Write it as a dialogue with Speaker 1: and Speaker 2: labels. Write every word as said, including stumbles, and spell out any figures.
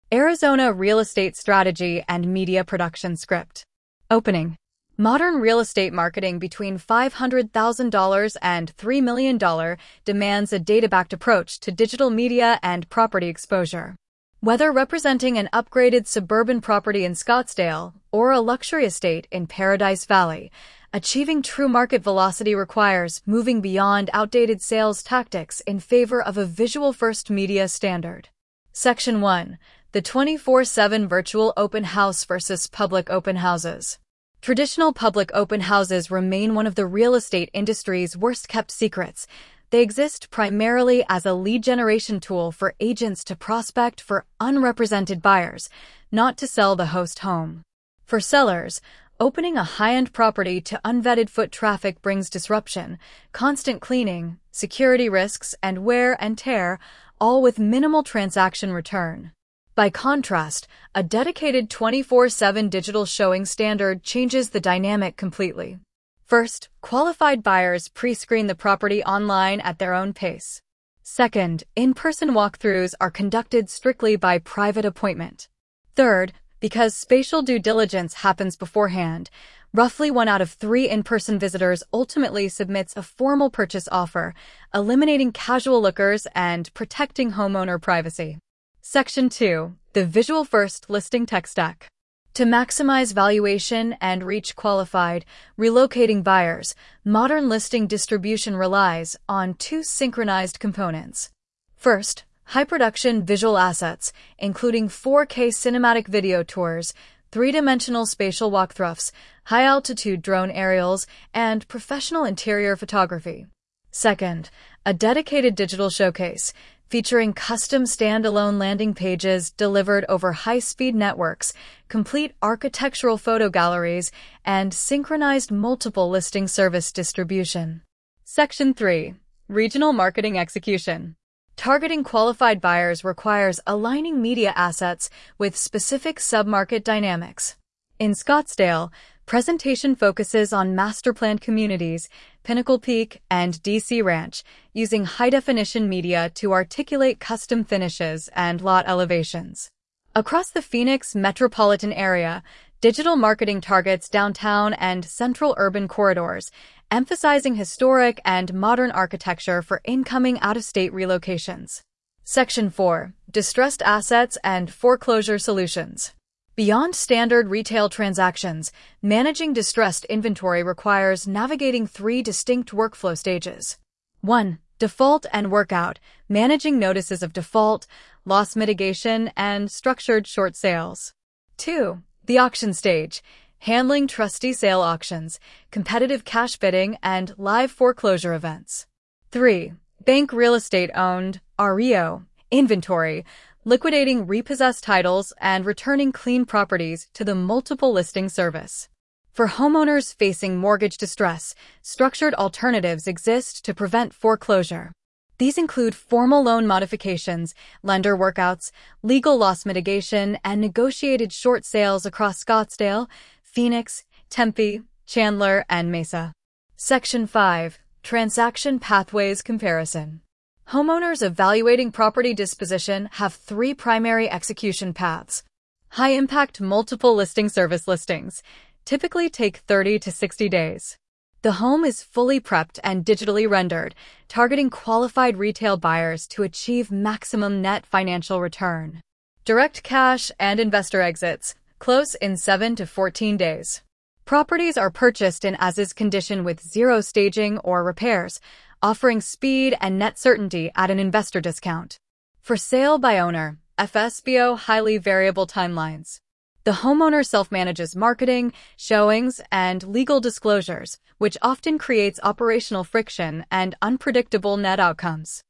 Speaker 1: Arizona Real Estate Strategy and Media Production Script. Opening. Modern real estate marketing between five hundred thousand dollars and three million dollars demands a data-backed approach to digital media and property exposure. Whether representing an upgraded suburban property in Scottsdale or a luxury estate in Paradise Valley, achieving true market velocity requires moving beyond outdated sales tactics in favor of a visual-first media standard. Section one. The twenty-four seven Virtual Open House versus Public Open Houses. Traditional public open houses remain one of the real estate industry's worst-kept secrets. They exist primarily as a lead generation tool for agents to prospect for unrepresented buyers, not to sell the host home. For sellers, opening a high-end property to unvetted foot traffic brings disruption, constant cleaning, security risks, and wear and tear, all with minimal transaction return. By contrast, a dedicated twenty-four seven digital showing standard changes the dynamic completely. First, qualified buyers pre-screen the property online at their own pace. Second, in-person walkthroughs are conducted strictly by private appointment. Third, because spatial due diligence happens beforehand, roughly one out of three in-person visitors ultimately submits a formal purchase offer, eliminating casual lookers and protecting homeowner privacy. Section two. The Visual First Listing Tech Stack. To maximize valuation and reach qualified, relocating buyers, modern listing distribution relies on two synchronized components. First, high-production visual assets, including four K cinematic video tours, three-dimensional spatial walkthroughs, high-altitude drone aerials, and professional interior photography. Second, a dedicated digital showcase, featuring custom standalone landing pages delivered over high-speed networks, complete architectural photo galleries, and synchronized multiple listing service distribution. Section three. Regional Marketing Execution. Targeting qualified buyers requires aligning media assets with specific submarket dynamics. In Scottsdale, presentation focuses on master-planned communities, Pinnacle Peak, and D C Ranch, using high-definition media to articulate custom finishes and lot elevations. Across the Phoenix metropolitan area, digital marketing targets downtown and central urban corridors, emphasizing historic and modern architecture for incoming out-of-state relocations. Section four. Distressed Assets and Foreclosure Solutions. Beyond standard retail transactions, managing distressed inventory requires navigating three distinct workflow stages. one. Default and workout, managing notices of default, loss mitigation, and structured short sales. two. The auction stage, handling trustee sale auctions, competitive cash bidding, and live foreclosure events. three. Bank real estate owned, R E O, inventory, liquidating repossessed titles and returning clean properties to the multiple listing service. For homeowners facing mortgage distress, structured alternatives exist to prevent foreclosure. These include formal loan modifications, lender workouts, legal loss mitigation, and negotiated short sales across Scottsdale, Phoenix, Tempe, Chandler, and Mesa. Section five. Transaction Pathways Comparison. Homeowners evaluating property disposition have three primary execution paths. High-impact multiple listing service listings typically take thirty to sixty days. The home is fully prepped and digitally rendered, targeting qualified retail buyers to achieve maximum net financial return. Direct cash and investor exits close in seven to fourteen days. Properties are purchased in as-is condition with zero staging or repairs, offering speed and net certainty at an investor discount. For sale by owner, F S B O highly variable timelines. The homeowner self-manages marketing, showings, and legal disclosures, which often creates operational friction and unpredictable net outcomes.